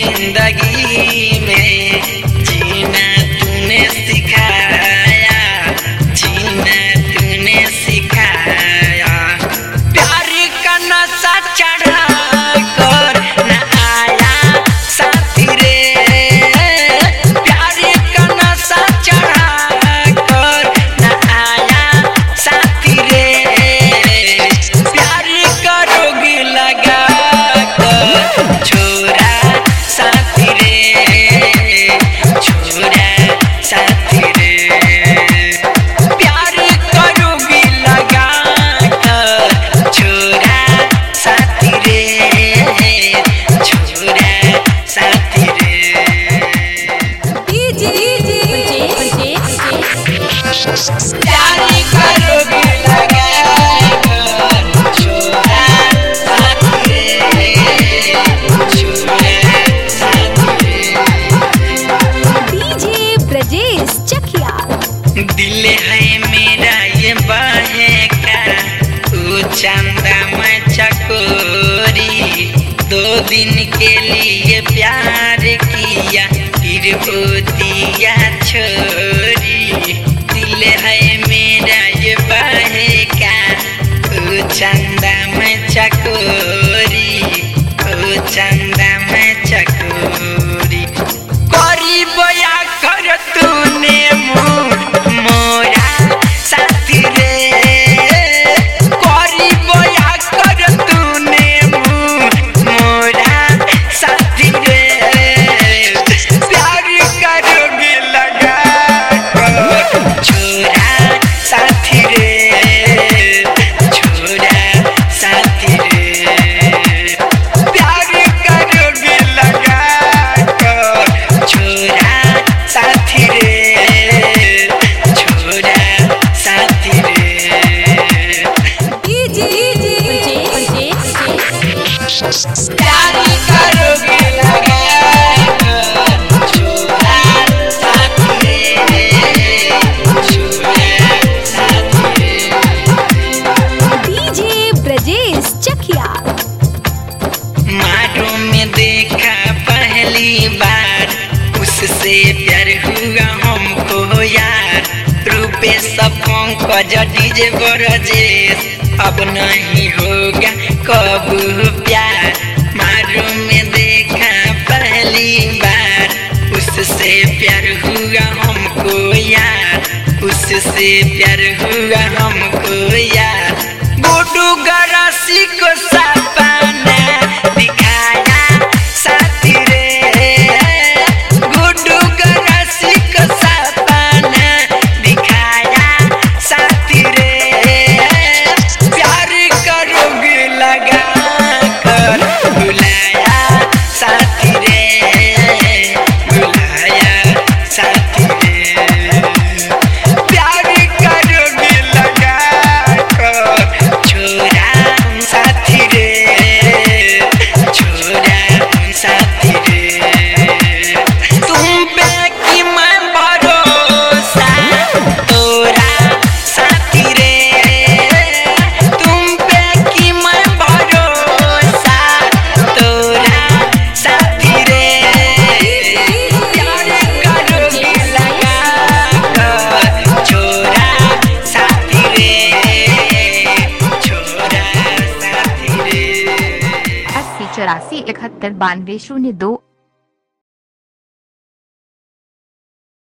जिंदगी में जीना तूने सिखाया, जीना तूने सिखाया। प्यार का नशा चढ़ा कर न आया साथी रे, प्यार का नशा चढ़ा कर न आया साथी रे। प्यार का रोग लगा कर छोरा साथी रे, छोरा साथी रे। प्यार का रोग लगा कर छोरा साथी रे, छोरा साथी रे। प्यार का रोग लगा कर छोरा साथी रे, छोरा साथी रे। डीजे ब्रजेश चकिया। दिल है मेरा ये बहेका, तू चंदा मैं चकोरी। 2 दिन के लिए प्यार किया फिर हो दिया छोरी। दिल है मेरा ये बहेका, तू चंदा मैं चकोरी, तू चंदा मैं चकोरी। करी बया कर तूने मोरा साथी रे, करी बया कर तूने मोरा साथी रे। प्यार का रोग लगा कर छोरा साथी रे, छोरा साथी रे। प्यार का रोग लगा कर छोरा साथी रे, छोरा साथी रे। प्यार का रोग लगा कर छोरा साथी रे, छोरा साथी रे। डीजे ब्रजेश चकिया। मारो में देखा पहली बार, उससे प्यार हुआ हमको यार। रूपे पंकज डीजे ब्रजेश, अब नहीं होगा कब प्यार। मारो में देखा पहली बार, उससे प्यार हुआ हमको यार, उससे प्यार हुआ हमको यार। गुड्डू गरासी को सपना दिखाया साथी रे, गुड्डू गरासी को सपना दिखाया साथी रे। प्यार का रोग लगा कर बुलाया साथी रे, बुलाया साथी रे। प्यार का रोग लगा कर छोरा साथी रे, छोरा साथी रे। तुम पे कि मैं भरोसा तोरा साथी रे, तुम पे कि मैं भरोसा तोरा साथी रे। प्यार का रोग लगा कर छोरा साथी रे, छोरा साथी रे। 80 84 71 92 02